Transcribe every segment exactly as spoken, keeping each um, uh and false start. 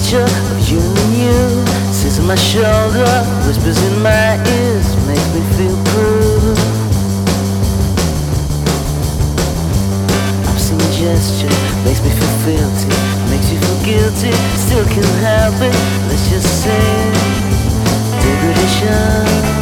picture of you and you. Sits on my shoulder, whispers in my ears, makes me feel good. Obscene gesture makes me feel filthy, makes you feel guilty, still can't help it. Let's just say degradation.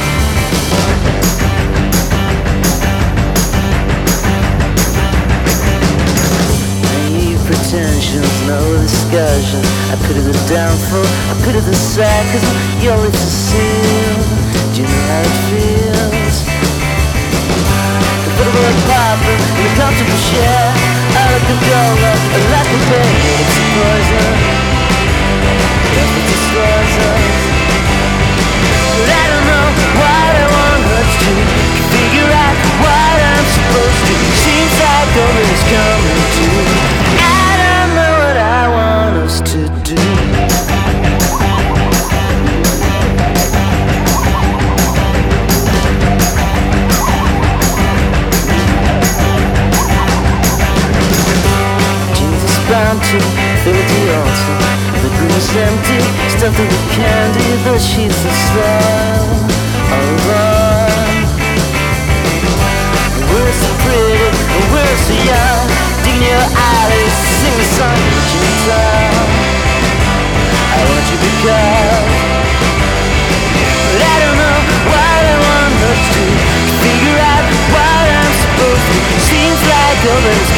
Pretensions, no discussion. I pity the downfall, I pity the sarcasm. Your lips are sealed. Do you know how it feels? The football apartment in a comfortable chair. I like the dollar, I like the bed. It's a poison, that's what destroys us. But I don't know what I want her to figure out what I'm supposed to. Seems like all is coming to. I don't know what I want us to do. Jesus bound to fill the altar. The room's empty, stuffed with candy. The sheets are soil all alone. We're so pretty, we're so young. Dig in your eyes, sing the song that you tell. I want you to come, but I don't know what I want us to figure out what I'm supposed to. Seems like all that is